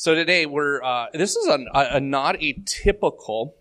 So today this is not a typical,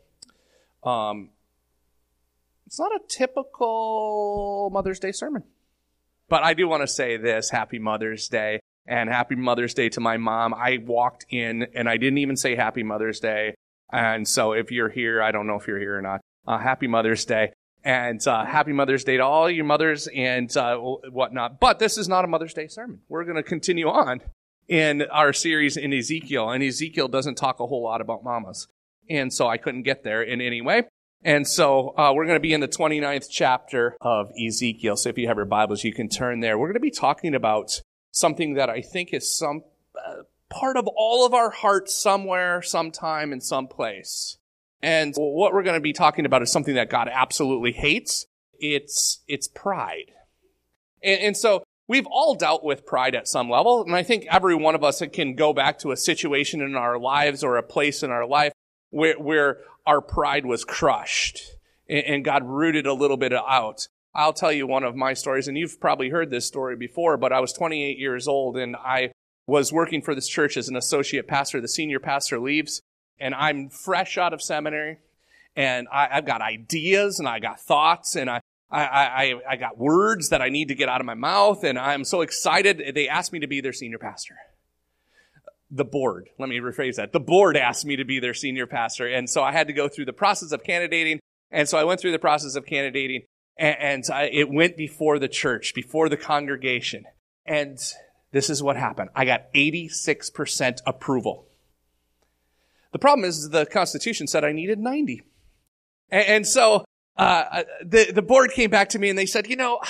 it's not a typical Mother's Day sermon. But I do want to say this, Happy Mother's Day, and Happy Mother's Day to my mom. I walked in and I didn't even say Happy Mother's Day. And so if you're here, I don't know if you're here or not, Happy Mother's Day. And Happy Mother's Day to all your mothers and whatnot. But this is not a Mother's Day sermon. We're going to continue on in our series in Ezekiel. And Ezekiel doesn't talk a whole lot about mamas. And so I couldn't get there in any way. And so we're going to be in the 29th chapter of Ezekiel. So if you have your Bibles, you can turn there. We're going to be talking about something that I think is some part of all of our hearts somewhere, sometime, in some place. And what we're going to be talking about is something that God absolutely hates. It's pride. And so we've all dealt with pride at some level. And I think every one of us can go back to a situation in our lives or a place in our life where our pride was crushed and God rooted a little bit out. I'll tell you one of my stories, and you've probably heard this story before, but I was 28 years old and I was working for this church as an associate pastor. The senior pastor leaves. And I'm fresh out of seminary, and I've got ideas, and I got thoughts, and I got words that I need to get out of my mouth, and I'm so excited. They asked me to be their senior pastor. The board, let me rephrase that. The board asked me to be their senior pastor, and so I had to go through the process of candidating, and so I went through the process of candidating, and it went before the church, before the congregation, and this is what happened. I got 86% approval. The problem is the Constitution said I needed 90. And so the board came back to me and they said,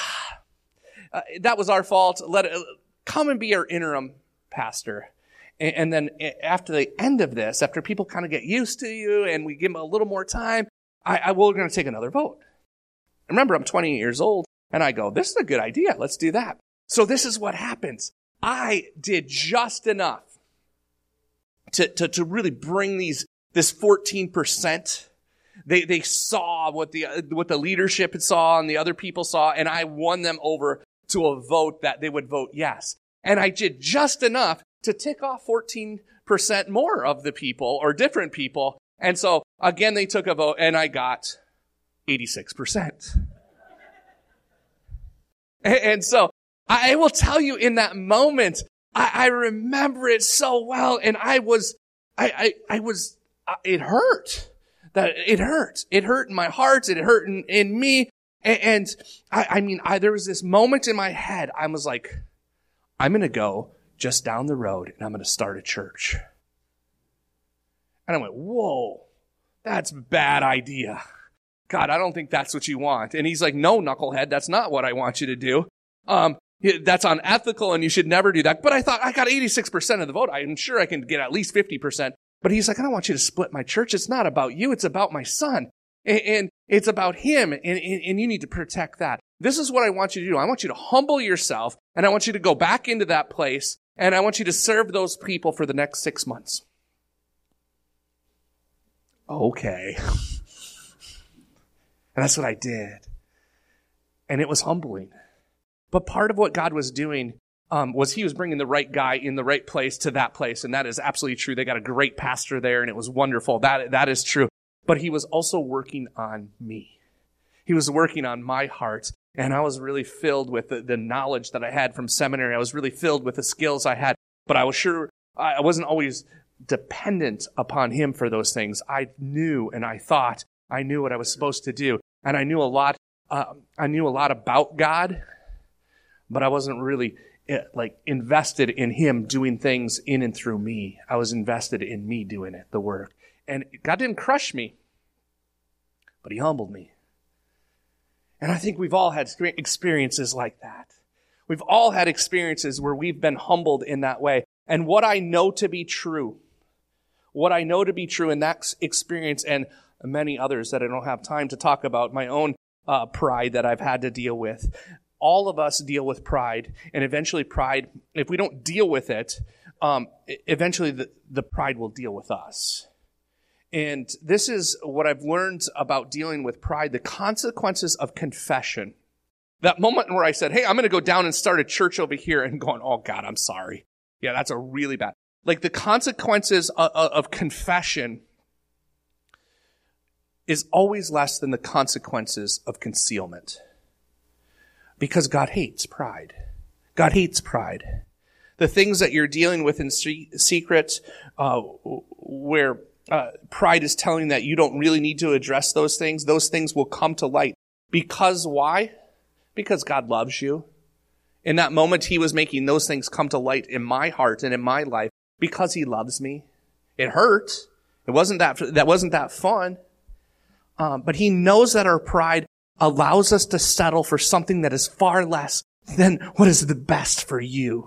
that was our fault. Come and be our interim pastor. And then after the end of this, after people kind of get used to you and we give them a little more time, we're going to take another vote. Remember, I'm 28 years old and I go, this is a good idea. Let's do that. So this is what happens. I did just enough to really bring this 14%. They saw what the leadership saw and the other people saw, and I won them over to a vote that they would vote yes. And I did just enough to tick off 14% more of the people or different people. And so again, they took a vote and I got 86%. And so I will tell you in that moment, I remember it so well, and it hurt. It hurt. It hurt in my heart. It hurt in me. And there was this moment in my head. I was like, I'm going to go just down the road and I'm going to start a church. And I went, whoa, that's a bad idea. God, I don't think that's what you want. And he's like, no, knucklehead, that's not what I want you to do. That's unethical and you should never do that. But I thought, I got 86% of the vote. I'm sure I can get at least 50%. But he's like, I don't want you to split my church. It's not about you. It's about my son. And it's about him. And you need to protect that. This is what I want you to do. I want you to humble yourself. And I want you to go back into that place. And I want you to serve those people for the next 6 months. Okay. And that's what I did. And it was humbling. But part of what God was doing was he was bringing the right guy in the right place to that place. And that is absolutely true. They got a great pastor there and it was wonderful. That is true. But he was also working on me. He was working on my heart. And I was really filled with the knowledge that I had from seminary. I was really filled with the skills I had. But I was sure I wasn't always dependent upon him for those things. I knew and I thought I knew what I was supposed to do. And I knew a lot about God. But I wasn't really invested in him doing things in and through me. I was invested in me doing it, the work. And God didn't crush me, but he humbled me. And I think we've all had experiences like that. We've all had experiences where we've been humbled in that way. And what I know to be true in that experience and many others that I don't have time to talk about, my own pride that I've had to deal with. All of us deal with pride, and eventually pride, if we don't deal with it, eventually the pride will deal with us. And this is what I've learned about dealing with pride, the consequences of confession. That moment where I said, hey, I'm going to go down and start a church over here, and going, oh God, I'm sorry. Yeah, that's a really bad. Like the consequences of confession is always less than the consequences of concealment. Because God hates pride. God hates pride. The things that you're dealing with in secret, where pride is telling that you don't really need to address those things will come to light. Because why? Because God loves you. In that moment, he was making those things come to light in my heart and in my life because he loves me. It hurt. That wasn't that fun. But he knows that our pride allows us to settle for something that is far less than what is the best for you.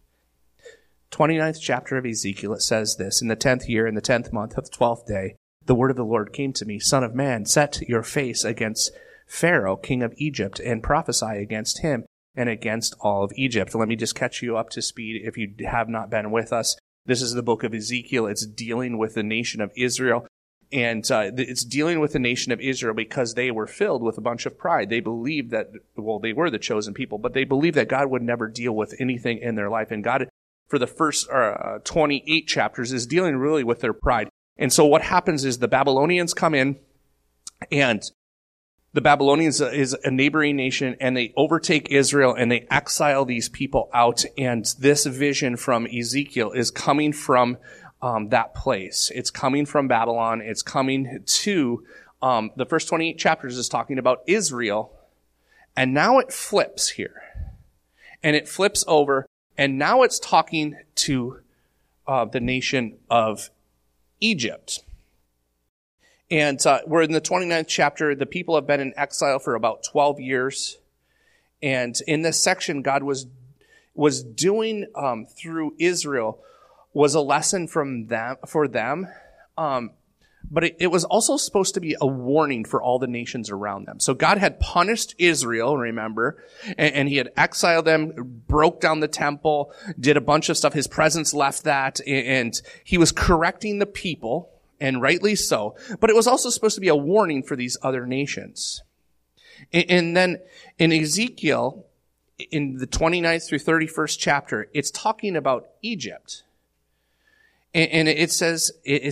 29th chapter of Ezekiel, it says this, in the 10th year, in the 10th month of the 12th day, the word of the Lord came to me, Son of man, set your face against Pharaoh, king of Egypt, and prophesy against him and against all of Egypt. Let me just catch you up to speed if you have not been with us. This is the book of Ezekiel. It's dealing with the nation of Israel. And it's dealing with the nation of Israel because they were filled with a bunch of pride. They believed that, well, they were the chosen people, but they believed that God would never deal with anything in their life. And God, for the first 28 chapters, is dealing really with their pride. And so what happens is the Babylonians come in, and the Babylonians is a neighboring nation, and they overtake Israel, and they exile these people out. And this vision from Ezekiel is coming from that place. It's coming from Babylon. It's coming to, the first 28 chapters is talking about Israel. And now it flips here. And it flips over. And now it's talking to the nation of Egypt. And we're in the 29th chapter. The people have been in exile for about 12 years. And in this section, God was doing through Israel was a lesson for them. But it was also supposed to be a warning for all the nations around them. So God had punished Israel, remember, and he had exiled them, broke down the temple, did a bunch of stuff. His presence left that, and he was correcting the people, and rightly so. But it was also supposed to be a warning for these other nations. And then in Ezekiel, in the 29th through 31st chapter, it's talking about Egypt. And it says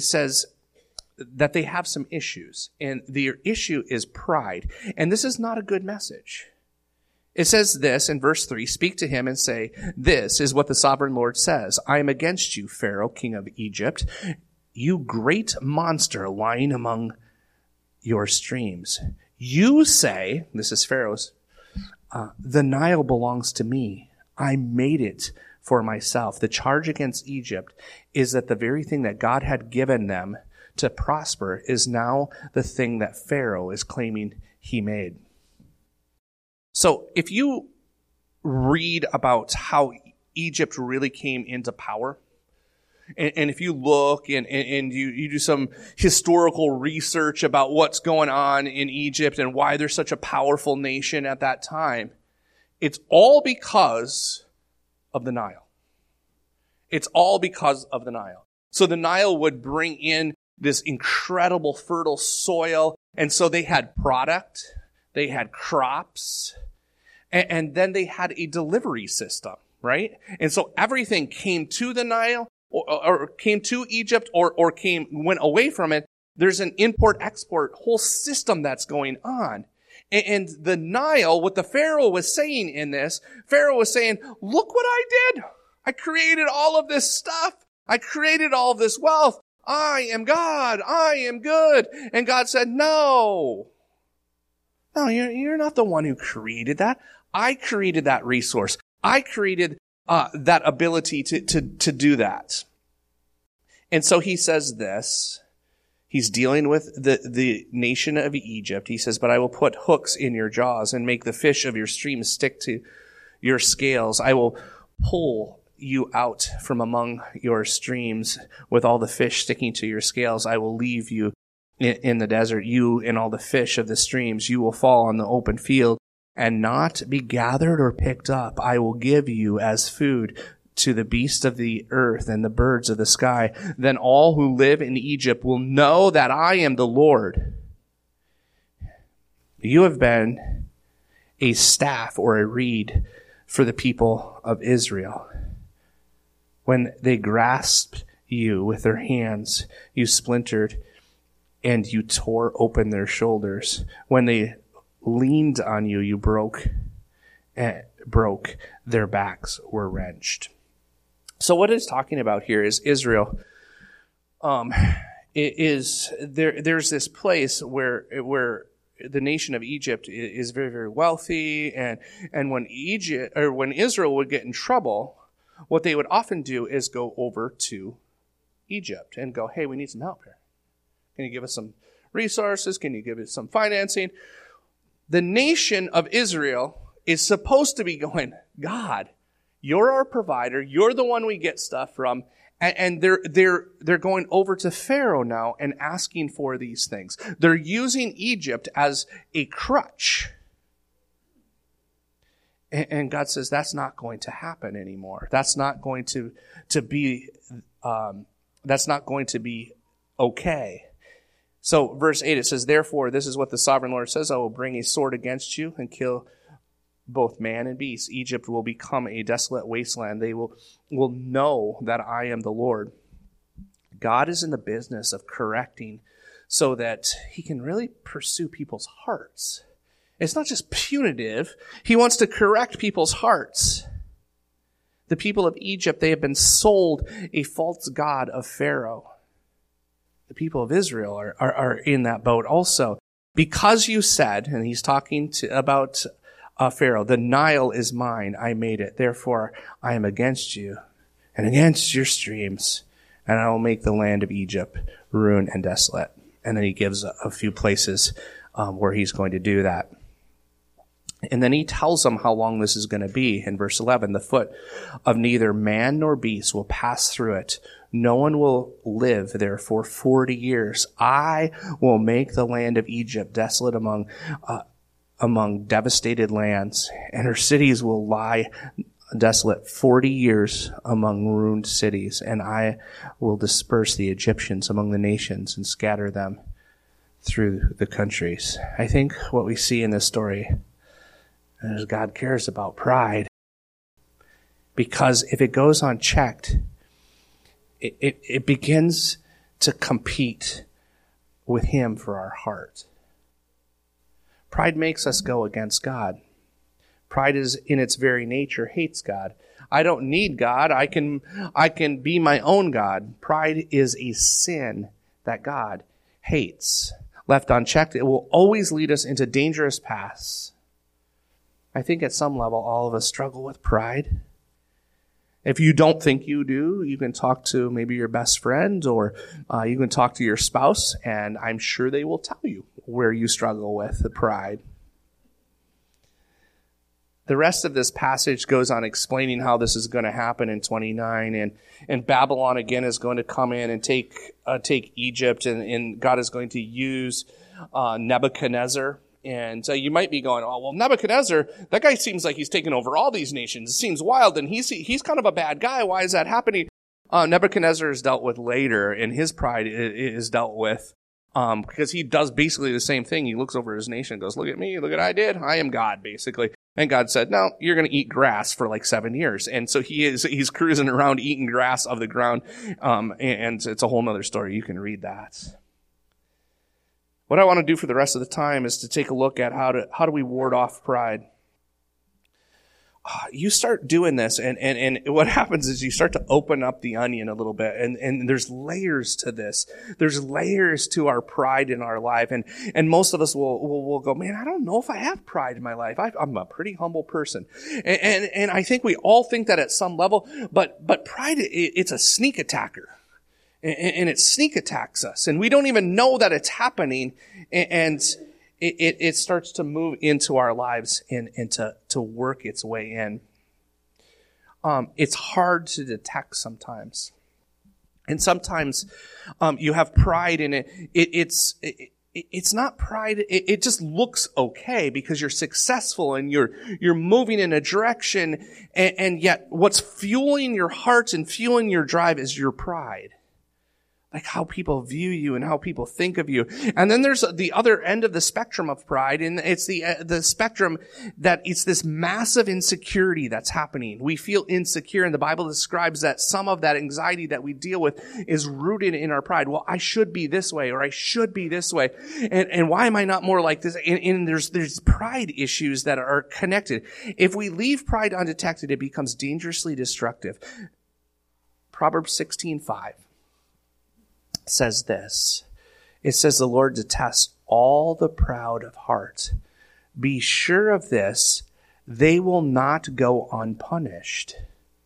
that they have some issues, and their issue is pride. And this is not a good message. It says this in verse 3, speak to him and say, this is what the sovereign Lord says. I am against you, Pharaoh, king of Egypt, you great monster lying among your streams. You say, this is Pharaoh's, the Nile belongs to me. I made it for myself. The charge against Egypt is that the very thing that God had given them to prosper is now the thing that Pharaoh is claiming he made. So if you read about how Egypt really came into power, and if you look and you do some historical research about what's going on in Egypt and why they're such a powerful nation at that time, it's all because of the Nile. It's all because of the Nile. So the Nile would bring in this incredible fertile soil, and so they had product, they had crops, and then they had a delivery system, right? And so everything came to the Nile, or came to Egypt, or went away from it. There's an import-export whole system that's going on. And the Nile, what the Pharaoh was saying in this, Pharaoh was saying, look what I did. I created all of this stuff. I created all of this wealth. I am God. I am good. And God said, no, you're not the one who created that. I created that resource. I created that ability to do that. And so he says this. He's dealing with the nation of Egypt. He says, but I will put hooks in your jaws and make the fish of your streams stick to your scales. I will pull you out from among your streams with all the fish sticking to your scales. I will leave you in the desert, you and all the fish of the streams. You will fall on the open field and not be gathered or picked up. I will give you as food to the beasts of the earth and the birds of the sky. Then all who live in Egypt will know that I am the Lord. You have been a staff or a reed for the people of Israel. When they grasped you with their hands, you splintered and you tore open their shoulders. When they leaned on you, you broke. Their backs were wrenched. So what it's talking about here is Israel. There's this place where the nation of Egypt is very, very wealthy, and when Israel would get in trouble, what they would often do is go over to Egypt and go, hey, we need some help here. Can you give us some resources? Can you give us some financing? The nation of Israel is supposed to be going, God, you're our provider. You're the one we get stuff from. And they're going over to Pharaoh now and asking for these things. They're using Egypt as a crutch. And God says that's not going to happen anymore. That's not going to be okay. So verse 8, it says, therefore, this is what the sovereign Lord says, I will bring a sword against you and kill both man and beast. Egypt will become a desolate wasteland. They will know that I am the Lord. God is in the business of correcting so that he can really pursue people's hearts. It's not just punitive. He wants to correct people's hearts. The people of Egypt, they have been sold a false god of Pharaoh. The people of Israel are in that boat also. Because you said, and he's talking about Pharaoh, the Nile is mine, I made it. Therefore, I am against you and against your streams, and I will make the land of Egypt ruined and desolate. And then he gives a few places where he's going to do that. And then he tells them how long this is going to be. In verse 11, the foot of neither man nor beast will pass through it. No one will live there for 40 years. I will make the land of Egypt desolate among devastated lands, and her cities will lie desolate 40 years among ruined cities. And I will disperse the Egyptians among the nations and scatter them through the countries. I think what we see in this story is God cares about pride. Because if it goes unchecked, it begins to compete with him for our heart. Pride makes us go against God. Pride is in its very nature hates God. I don't need God. I can be my own God. Pride is a sin that God hates. Left unchecked, it will always lead us into dangerous paths. I think at some level, all of us struggle with pride. If you don't think you do, you can talk to maybe your best friend, or you can talk to your spouse, and I'm sure they will tell you where you struggle with the pride. The rest of this passage goes on explaining how this is going to happen in 29, and Babylon again is going to come in and take Egypt, and God is going to use Nebuchadnezzar. And you might be going, oh, well, Nebuchadnezzar, that guy seems like he's taken over all these nations. It seems wild, and he's kind of a bad guy. Why is that happening? Nebuchadnezzar is dealt with later, and his pride is dealt with because he does basically the same thing. He looks over his nation and goes, look at me, look at what I did. I am God, basically. And God said, no, you're going to eat grass for like 7 years. And so he's cruising around eating grass of the ground, and it's a whole other story. You can read that. What I want to do for the rest of the time is to take a look at how do we ward off pride. You start doing this, and what happens is you start to open up the onion a little bit, and there's layers to this. There's layers to our pride in our life, and most of us will go, man, I don't know if I have pride in my life. I'm a pretty humble person, and I think we all think that at some level, but pride, it's a sneak attacker. And it sneak attacks us, and we don't even know that it's happening, and it starts to move into our lives and to work its way in. It's hard to detect sometimes, and sometimes you have pride in it. It's not pride. It just looks okay because you're successful and you're moving in a direction, and yet what's fueling your heart and fueling your drive is your pride. like how people view you and how people think of you. And then there's the other end of the spectrum of pride, and it's the spectrum that it's this massive insecurity that's happening. We feel insecure, and the Bible describes that some of that anxiety that we deal with is rooted in our pride. Well, I should be this way, or I should be this way, and why am I not more like this? And there's pride issues that are connected. If we leave pride undetected, it becomes dangerously destructive. Proverbs 16:5. says this. It says, the Lord detests all the proud of heart. Be sure of this, they will not go unpunished.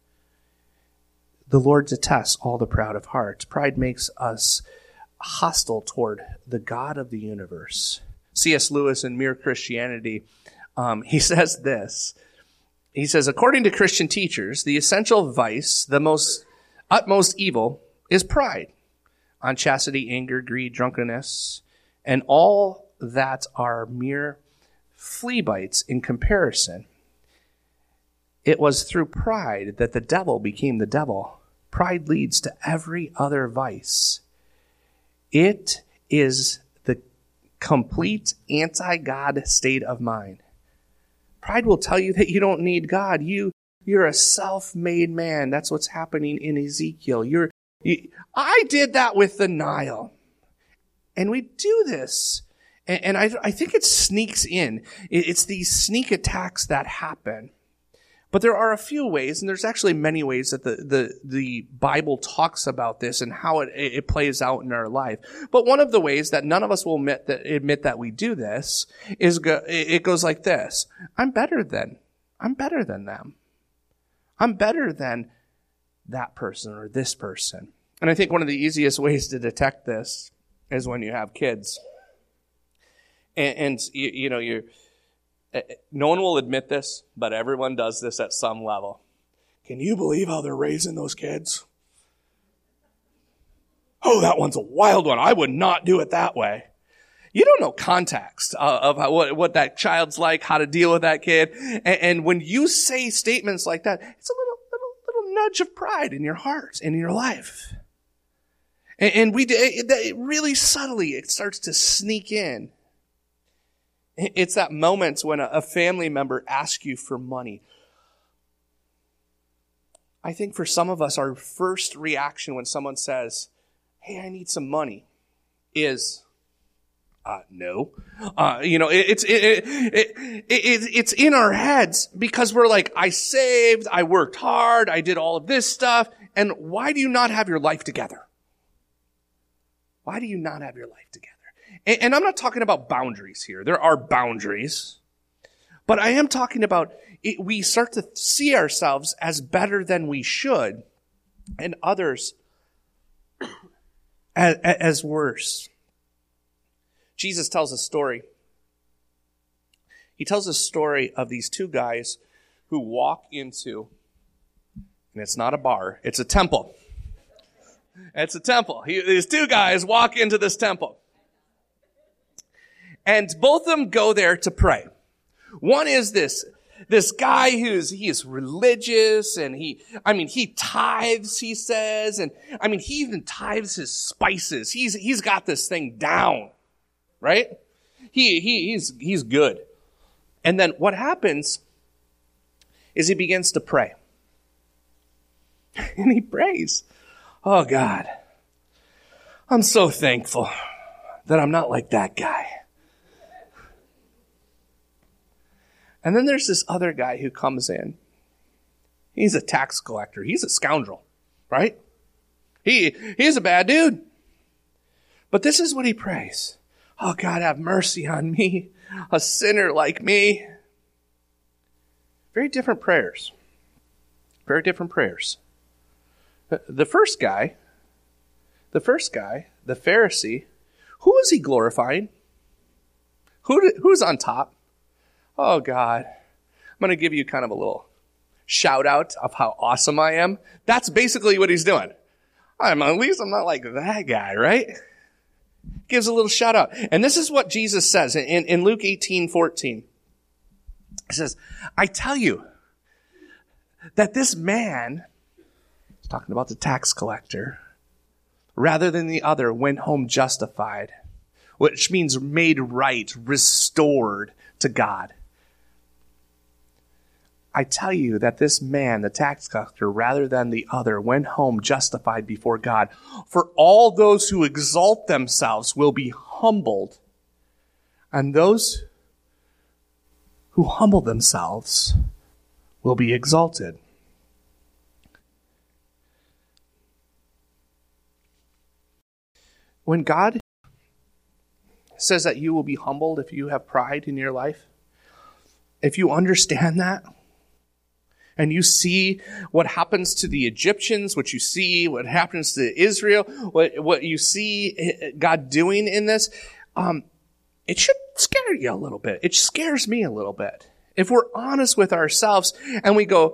The Lord detests all the proud of heart. Pride makes us hostile toward the God of the universe. C.S. Lewis in Mere Christianity, he says this. He says, according to Christian teachers, the essential vice, the utmost evil, is pride. Unchastity, anger, greed, drunkenness, and all that are mere flea bites in comparison. It was through pride that the devil became the devil. Pride leads to every other vice. It is the complete anti-God state of mind. Pride will tell you that you don't need God. You're a self-made man. That's what's happening in Ezekiel. I did that with the Nile. And we do this. And I think it sneaks in. It's these sneak attacks that happen. But there are a few ways, and there's actually many ways that the Bible talks about this and how it plays out in our life. But one of the ways that none of us will admit that we do this is it goes like this. I'm better than them. I'm better than that person or this person. And I think one of the easiest ways to detect this is when you have kids. And you're no one will admit this, but everyone does this at some level. Can you believe how they're raising those kids? Oh, that one's a wild one. I would not do it that way. You don't know context of what that child's like, how to deal with that kid. And when you say statements like that, it's a little nudge of pride in your heart and in your life. And really subtly, it starts to sneak in. It's that moment when a family member asks you for money. I think for some of us, our first reaction when someone says, hey, I need some money, is, no. It's in our heads because we're like, I saved, I worked hard, I did all of this stuff, and why do you not have your life together? Why do you not have your life together? And I'm not talking about boundaries here. There are boundaries. But I am talking about we start to see ourselves as better than we should and others as worse. Jesus tells a story. He tells a story of these two guys who walk into, and it's not a bar, it's a temple. It's a temple. These two guys walk into this temple. And both of them go there to pray. One is this guy he is religious and he tithes, he says, and he even tithes his spices. He's got this thing down, right? He's good. And then what happens is he begins to pray. And he prays, oh God, I'm so thankful that I'm not like that guy. And then there's this other guy who comes in. He's a tax collector. He's a scoundrel, right? He's a bad dude. But this is what he prays. Oh, God, have mercy on me, a sinner like me. Very different prayers. Very different prayers. The first guy, the Pharisee, who is he glorifying? Who's on top? Oh, God, I'm going to give you kind of a little shout out of how awesome I am. That's basically what he's doing. At least I'm not like that guy, right? Gives a little shout out. And this is what Jesus says in Luke 18:14. He says, I tell you that this man, he's talking about the tax collector, rather than the other went home justified, which means made right, restored to God. I tell you that this man, the tax collector, rather than the other, went home justified before God. For all those who exalt themselves will be humbled, and those who humble themselves will be exalted. When God says that you will be humbled if you have pride in your life, if you understand that, and you see what happens to the Egyptians, what you see, what happens to Israel, what you see God doing in this, it should scare you a little bit. It scares me a little bit. If we're honest with ourselves and we go,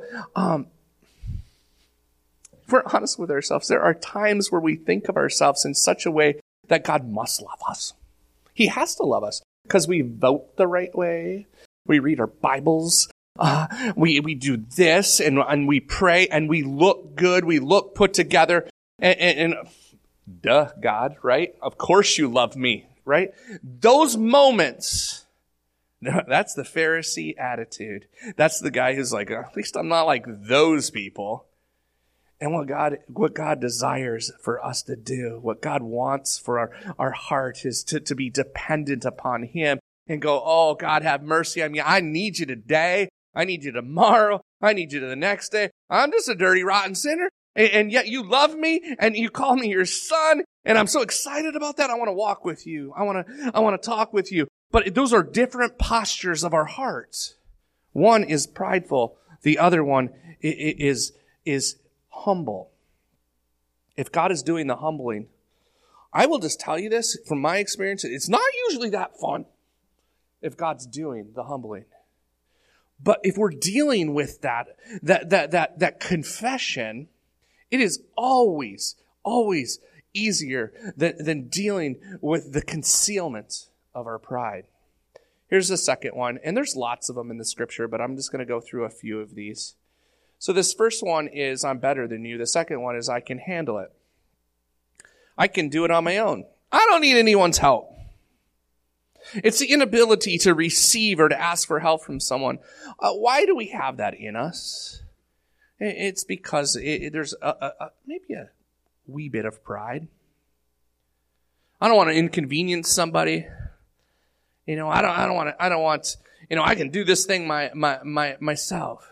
if we're honest with ourselves, there are times where we think of ourselves in such a way that God must love us. He has to love us because we vote the right way. We read our Bibles. We do this and we pray and we look good. We look put together and duh, God, right? Of course you love me, right? Those moments, that's the Pharisee attitude. That's the guy who's like, at least I'm not like those people. And what God desires for us to do, what God wants for our heart is to be dependent upon Him and go, oh, God, have mercy on me. I need you today. I need you tomorrow. I need you to the next day. I'm just a dirty, rotten sinner. And yet you love me and you call me your son. And I'm so excited about that. I want to walk with you. I want to talk with you. But those are different postures of our hearts. One is prideful. The other one is humble. If God is doing the humbling, I will just tell you this from my experience. It's not usually that fun if God's doing the humbling. But if we're dealing with that confession, it is always easier than dealing with the concealment of our pride. Here's the second one, and there's lots of them in the scripture, but I'm just going to go through a few of these. So this first one is, I'm better than you. The second one is, I can handle it. I can do it on my own. I don't need anyone's help. It's the inability to receive or to ask for help from someone. Why do we have that in us? It's because there's maybe a wee bit of pride. I don't want to inconvenience somebody. I don't want. I can do this thing myself.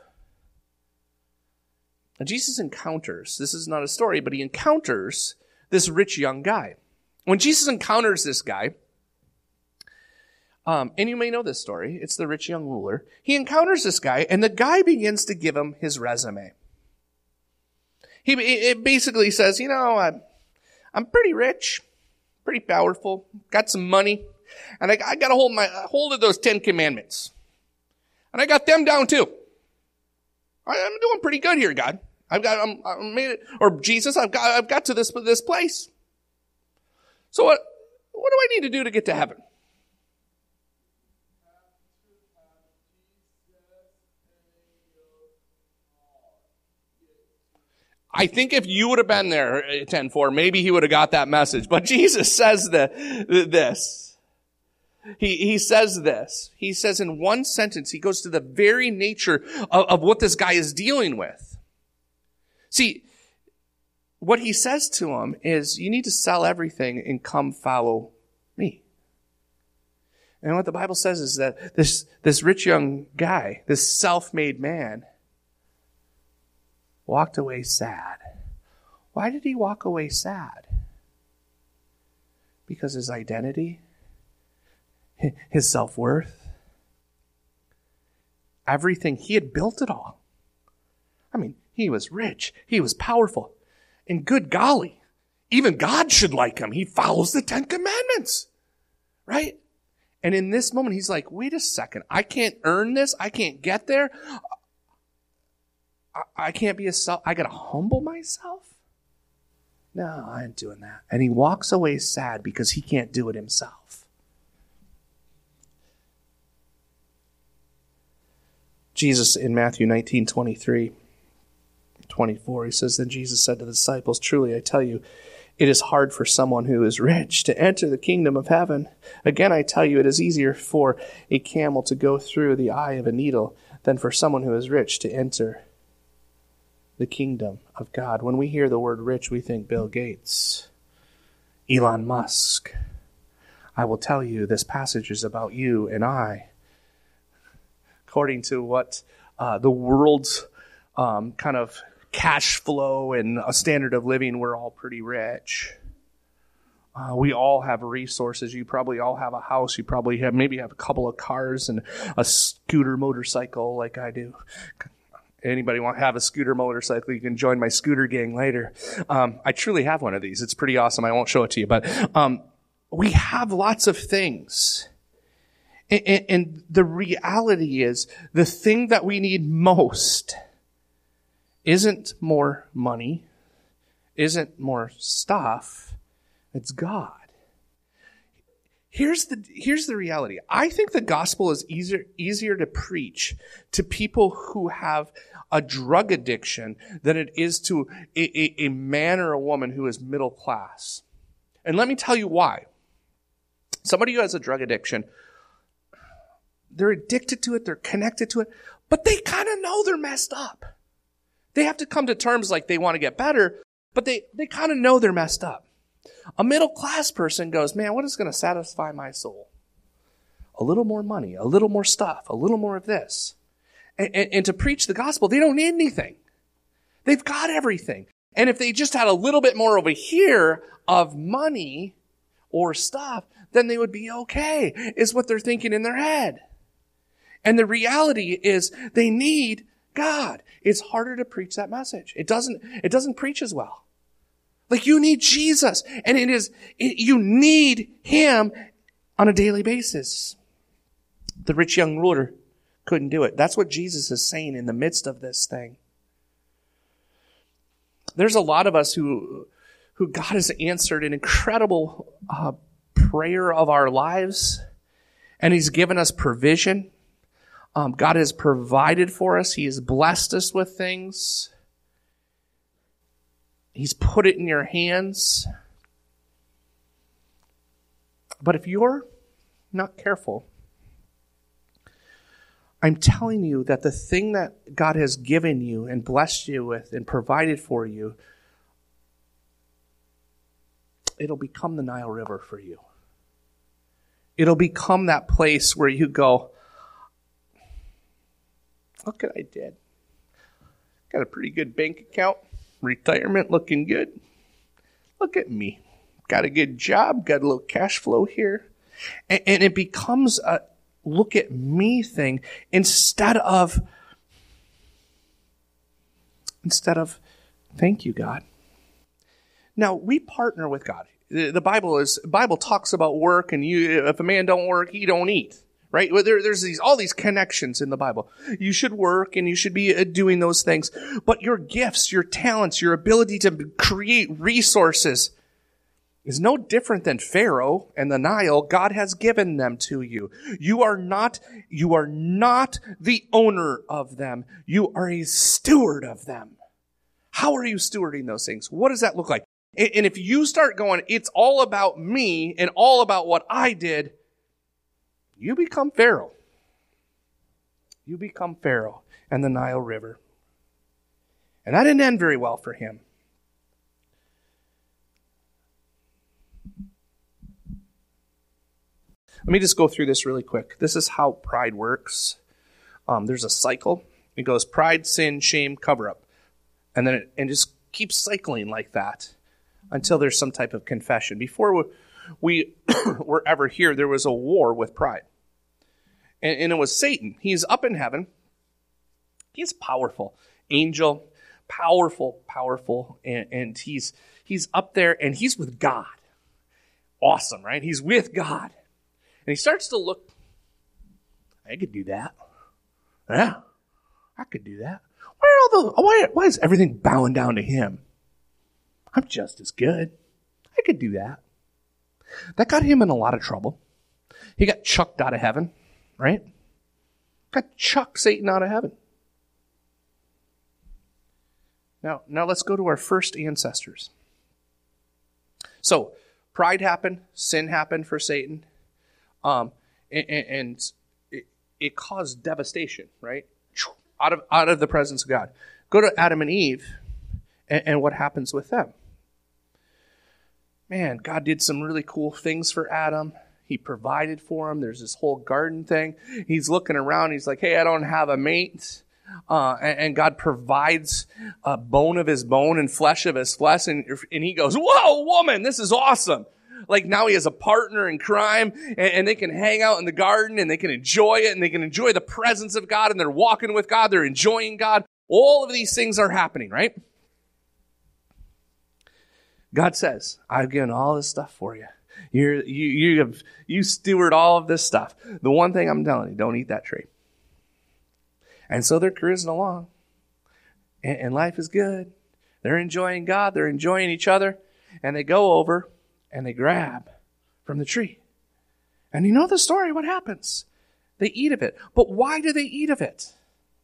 And Jesus encounters. This is not a story, but he encounters this rich young guy. When Jesus encounters this guy. And you may know this story. It's the rich young ruler. He encounters this guy, and the guy begins to give him his resume. It basically says, I'm pretty rich, pretty powerful, got some money, and I got hold of those 10 commandments. And I got them down too. I'm doing pretty good here, God. I made it, or Jesus, I've got to this place. So what do I need to do to get to heaven? I think if you would have been there at 10:4, maybe he would have got that message. But Jesus says this. He says this. He says in one sentence, he goes to the very nature of what this guy is dealing with. See, what he says to him is, you need to sell everything and come follow me. And what the Bible says is that this rich young guy, this self-made man, walked away sad. Why did he walk away sad? Because his identity, his self-worth, everything, he had built it all. I mean, he was rich, he was powerful, and good golly, even God should like him. He follows the 10 Commandments, right? And in this moment, he's like, wait a second, I can't earn this, I can't get there. I can't be I got to humble myself? No, I ain't doing that. And he walks away sad because he can't do it himself. Jesus in Matthew 19:23, 24, he says, then Jesus said to the disciples, truly I tell you, it is hard for someone who is rich to enter the kingdom of heaven. Again, I tell you, it is easier for a camel to go through the eye of a needle than for someone who is rich to enter the kingdom of God. When we hear the word rich, we think Bill Gates, Elon Musk. I will tell you, this passage is about you and I. According to what the world's kind of cash flow and a standard of living, we're all pretty rich. We all have resources. You probably all have a house. You probably maybe have a couple of cars and a scooter motorcycle like I do. Anybody want to have a scooter motorcycle, you can join my scooter gang later. I truly have one of these. It's pretty awesome. I won't show it to you, but we have lots of things. And the reality is, the thing that we need most isn't more money, isn't more stuff. It's God. Here's the reality. I think the gospel is easier to preach to people who have a drug addiction than it is to a man or a woman who is middle class. And let me tell you why. Somebody who has a drug addiction, they're addicted to it, they're connected to it, but they kind of know they're messed up. They have to come to terms like they want to get better, but they kind of know they're messed up. A middle class person goes, man, what is going to satisfy my soul? A little more money, a little more stuff, a little more of this. And to preach the gospel, they don't need anything. They've got everything. And if they just had a little bit more over here of money or stuff, then they would be okay, is what they're thinking in their head. And the reality is they need God. It's harder to preach that message. It doesn't preach as well. Like, you need Jesus, and you need Him on a daily basis. The rich young ruler couldn't do it. That's what Jesus is saying in the midst of this thing. There's a lot of us who God has answered an incredible prayer of our lives, and He's given us provision. God has provided for us. He has blessed us with things. He's put it in your hands. But if you're not careful, I'm telling you that the thing that God has given you and blessed you with and provided for you, it'll become the Nile River for you. It'll become that place where you go, look what I did. Got a pretty good bank account. Retirement looking good. Look at me. Got a good job. Got a little cash flow here. And it becomes a look at me thing instead of thank you, God. Now, we partner with God. The Bible talks about work, and if a man don't work, he don't eat. Right? There's all these connections in the Bible. You should work and you should be doing those things. But your gifts, your talents, your ability to create resources is no different than Pharaoh and the Nile. God has given them to you. You are not the owner of them. You are a steward of them. How are you stewarding those things? What does that look like? And if you start going, it's all about me and all about what I did, you become Pharaoh. You become Pharaoh and the Nile River. And that didn't end very well for him. Let me just go through this really quick. This is how pride works. There's a cycle. It goes pride, sin, shame, cover up. And then it just keeps cycling like that until there's some type of confession. Before we were ever here, there was a war with pride. And it was Satan. He's up in heaven. He's powerful. Angel, powerful. And he's up there and he's with God. Awesome, right? He's with God. And he starts to look, I could do that. Yeah, I could do that. Why is everything bowing down to him? I'm just as good. I could do that. That got him in a lot of trouble. He got chucked out of heaven. Right? Got chucked Satan out of heaven. Now let's go to our first ancestors. So pride happened, sin happened for Satan, and it caused devastation, right? Out of the presence of God. Go to Adam and Eve, and what happens with them? Man, God did some really cool things for Adam. He provided for him. There's this whole garden thing. He's looking around. He's like, hey, I don't have a mate. And God provides a bone of his bone and flesh of his flesh. And he goes, whoa, woman, this is awesome. Like now he has a partner in crime, and they can hang out in the garden, and they can enjoy it, and they can enjoy the presence of God, and they're walking with God. They're enjoying God. All of these things are happening, right? God says, I've given all this stuff for you. You steward all of this stuff. The one thing I'm telling you, don't eat that tree. And so they're cruising along, and life is good. They're enjoying God. They're enjoying each other. And they go over, and they grab from the tree. And you know the story, what happens? They eat of it. But why do they eat of it?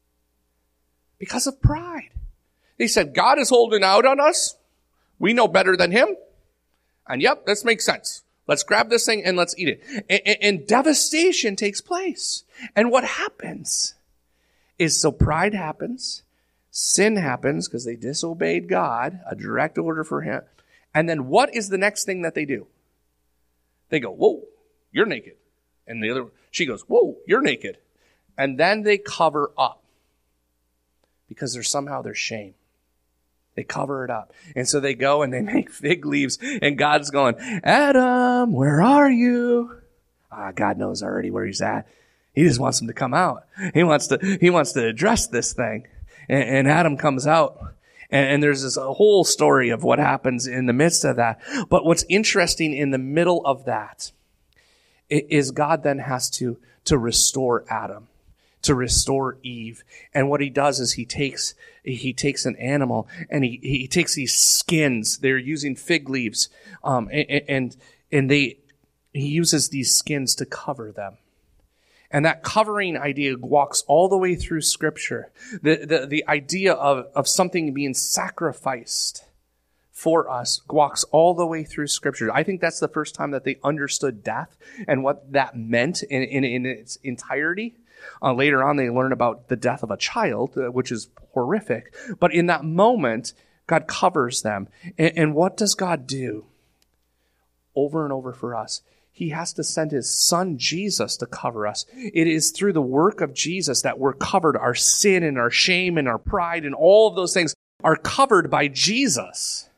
Because of pride. They said, God is holding out on us. We know better than him. And yep, this makes sense. Let's grab this thing and let's eat it. And devastation takes place. And what happens is, so pride happens, sin happens because they disobeyed God, a direct order for him. And then what is the next thing that they do? They go, whoa, you're naked. And she goes, whoa, you're naked. And then they cover up because there's shame. They cover it up. And so they go and they make fig leaves, and God's going, Adam, where are you? God knows already where he's at. He just wants him to come out. He wants to address this thing. And Adam comes out. And there's this a whole story of what happens in the midst of that. But what's interesting in the middle of that is God then has to restore Adam, to restore Eve. And what he does is he takes an animal, and he takes these skins. They're using fig leaves, and he uses these skins to cover them. And that covering idea walks all the way through Scripture. The idea of something being sacrificed for us walks all the way through Scripture. I think that's the first time that they understood death and what that meant in its entirety. Later on, they learn about the death of a child, which is horrific. But in that moment, God covers them. And what does God do? Over and over for us. He has to send his son, Jesus, to cover us. It is through the work of Jesus that we're covered. Our sin and our shame and our pride and all of those things are covered by Jesus.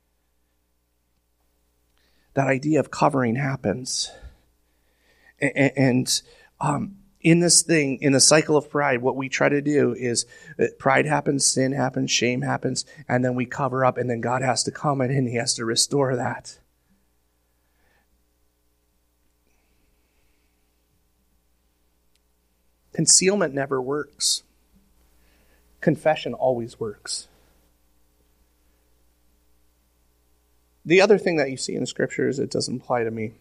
That idea of covering happens. And in this thing, in the cycle of pride, what we try to do is pride happens, sin happens, shame happens, and then we cover up, and then God has to come in and he has to restore that. Concealment never works. Confession always works. The other thing that you see in the Scriptures, it doesn't apply to me.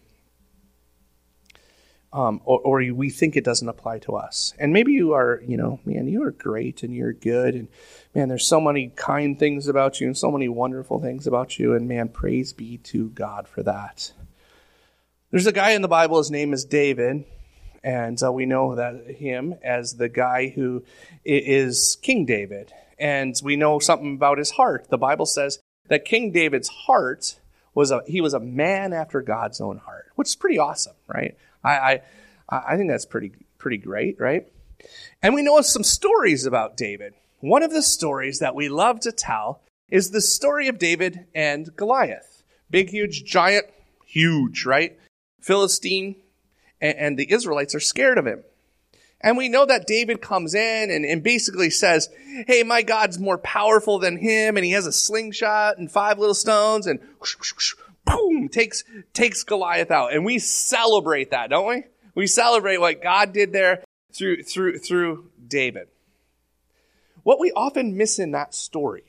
Or we think it doesn't apply to us. And maybe you are, man, you are great and you're good. And man, there's so many kind things about you and so many wonderful things about you. And man, praise be to God for that. There's a guy in the Bible, his name is David. And we know that him as the guy who is King David. And we know something about his heart. The Bible says that King David's heart he was a man after God's own heart, which is pretty awesome, right? I think that's pretty great, right? And we know some stories about David. One of the stories that we love to tell is the story of David and Goliath. Big, huge, giant, huge, right? Philistine. And the Israelites are scared of him. And we know that David comes in and basically says, hey, my God's more powerful than him, and he has a slingshot and 5 little stones, and whoosh, whoosh, whoosh, boom, takes Goliath out. And we celebrate that, don't we? We celebrate what God did there through David. What we often miss in that story,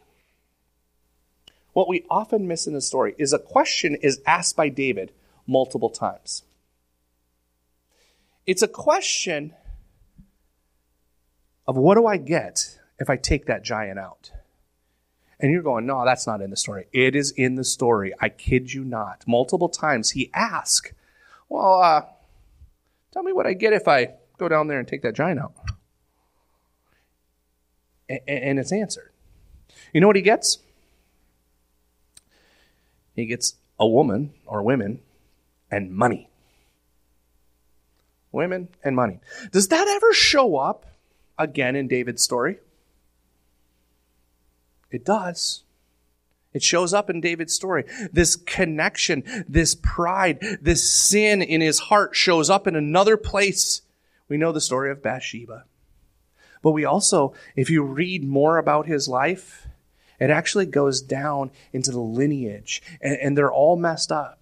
is a question is asked by David multiple times. It's a question of what do I get if I take that giant out? And you're going, no, that's not in the story. It is in the story. I kid you not. Multiple times he asked, well, tell me what I get if I go down there and take that giant out. And it's answered. You know what he gets? He gets a woman or women and money. Women and money. Does that ever show up again in David's story? It does. It shows up in David's story. This connection, this pride, this sin in his heart shows up in another place. We know the story of Bathsheba. But we also, if you read more about his life, it actually goes down into the lineage. And they're all messed up.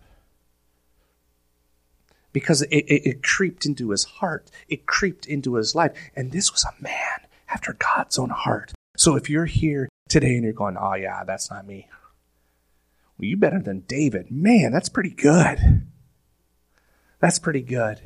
Because it creeped into his heart. It creeped into his life. And this was a man after God's own heart. So if you're here today and you're going, oh yeah, that's not me. Well, you better than David. Man, that's pretty good. That's pretty good.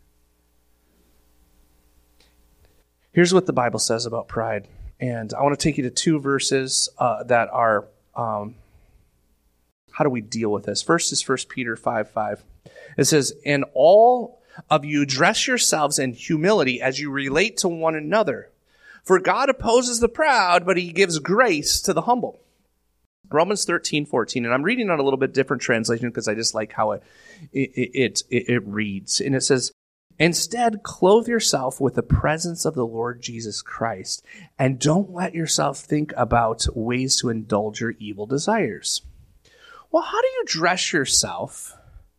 Here's what the Bible says about pride. And I want to take you to two verses that are, how do we deal with this? First is 1 Peter 5:5. It says, and all of you dress yourselves in humility as you relate to one another. For God opposes the proud, but he gives grace to the humble. Romans 13:14, and I'm reading out a little bit different translation because I just like how it reads. And it says, instead, clothe yourself with the presence of the Lord Jesus Christ, and don't let yourself think about ways to indulge your evil desires. Well, how do you dress yourself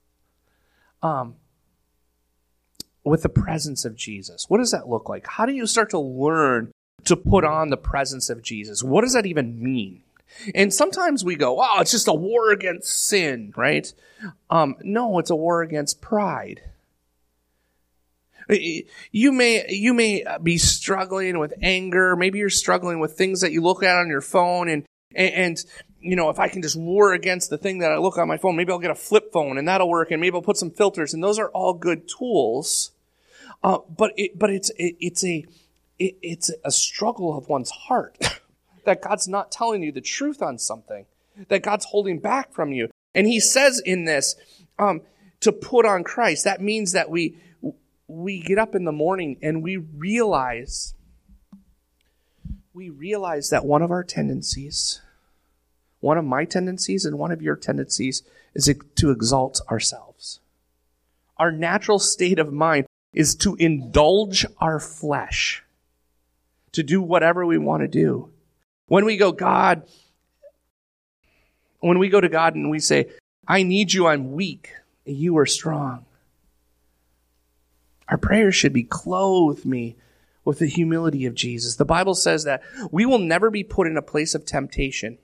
with the presence of Jesus? What does that look like? How do you start to learn to put on the presence of Jesus? What does that even mean? And sometimes we go, oh, it's just a war against sin, right? No, it's a war against pride. You may be struggling with anger. Maybe you're struggling with things that you look at on your phone and you know, if I can just war against the thing that I look on my phone, maybe I'll get a flip phone and that'll work, and maybe I'll put some filters, and those are all good tools. But it's a struggle of one's heart that God's not telling you the truth on something, that God's holding back from you. And he says in this, to put on Christ. That means that we get up in the morning and we realize that one of our tendencies, one of my tendencies and one of your tendencies is to exalt ourselves. Our natural state of mind is to indulge our flesh, to do whatever we want to do. When we go to God and we say, I need you, I'm weak, and you are strong. Our prayers should be, clothe me with the humility of Jesus. The Bible says that we will never be put in a place of temptation.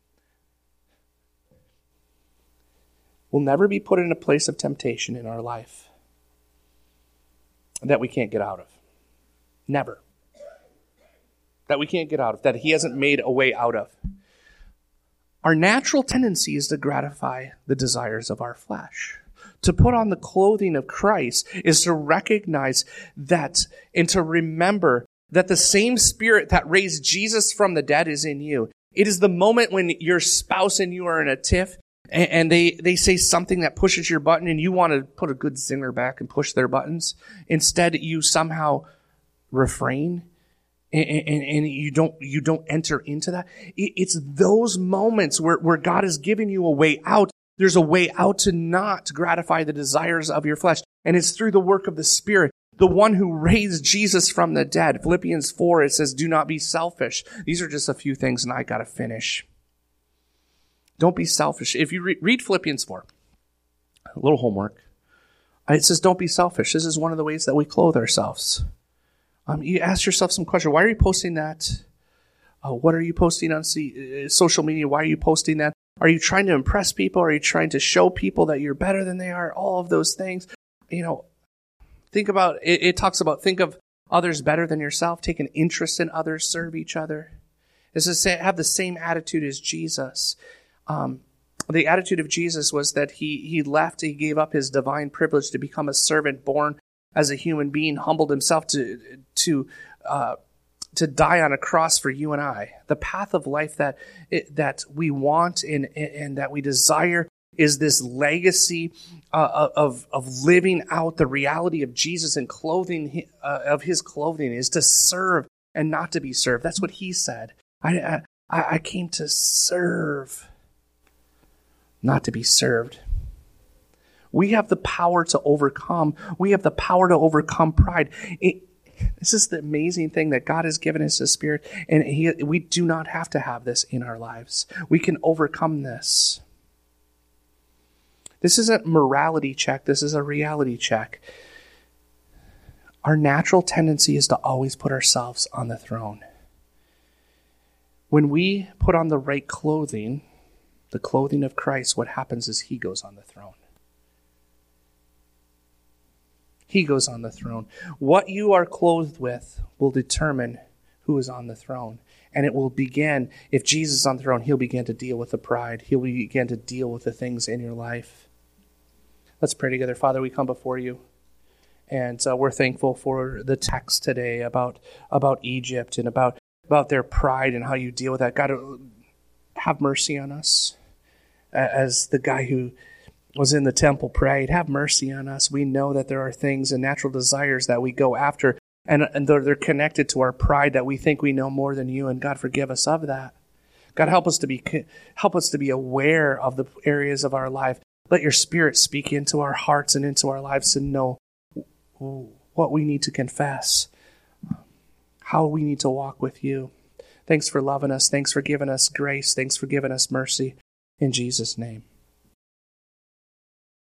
We'll never be put in a place of temptation in our life that we can't get out of. Never. That we can't get out of, that he hasn't made a way out of. Our natural tendency is to gratify the desires of our flesh. To put on the clothing of Christ is to recognize that and to remember that the same Spirit that raised Jesus from the dead is in you. It is the moment when your spouse and you are in a tiff and they say something that pushes your button and you want to put a good zinger back and push their buttons. Instead, you somehow refrain and you don't enter into that. It's those moments where God is giving you a way out. There's a way out to not gratify the desires of your flesh. And it's through the work of the Spirit, the one who raised Jesus from the dead. Philippians 4, it says, do not be selfish. These are just a few things, and I got to finish. Don't be selfish. If you read Philippians 4, a little homework. It says, don't be selfish. This is one of the ways that we clothe ourselves. You ask yourself some question. Why are you posting that? What are you posting on social media? Why are you posting that? Are you trying to impress people? Are you trying to show people that you're better than they are? All of those things. You know, think about, it talks about think of others better than yourself, take an interest in others, serve each other. It says have the same attitude as Jesus. The attitude of Jesus was that he gave up his divine privilege to become a servant born as a human being, humbled himself to to die on a cross for you and I. The path of life that we want and that we desire is this legacy of living out the reality of Jesus and clothing of his clothing is to serve and not to be served. That's what he said. I came to serve, not to be served. We have the power to overcome. We have the power to overcome pride. This is the amazing thing that God has given us His Spirit, and we do not have to have this in our lives. We can overcome this. This isn't a morality check. This is a reality check. Our natural tendency is to always put ourselves on the throne. When we put on the right clothing, the clothing of Christ, what happens is He goes on the throne. He goes on the throne. What you are clothed with will determine who is on the throne. And it will begin, if Jesus is on the throne, He'll begin to deal with the pride. He'll begin to deal with the things in your life. Let's pray together. Father, we come before you. And we're thankful for the text today about Egypt and about their pride and how you deal with that. God, have mercy on us. As the guy who was in the temple prayed, have mercy on us. We know that there are things and natural desires that we go after, and they're connected to our pride that we think we know more than you, and God, forgive us of that. God, help us to be aware of the areas of our life. Let your Spirit speak into our hearts and into our lives to know what we need to confess, how we need to walk with you. Thanks for loving us. Thanks for giving us grace. Thanks for giving us mercy. In Jesus' name.